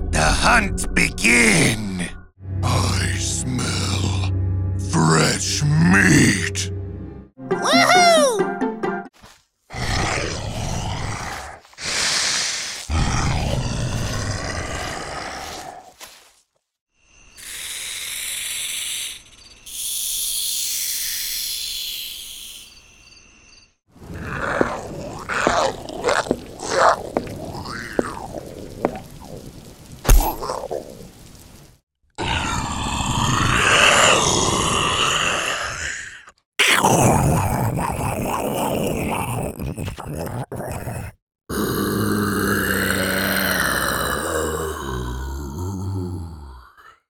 Let the hunt begin! I smell fresh meat.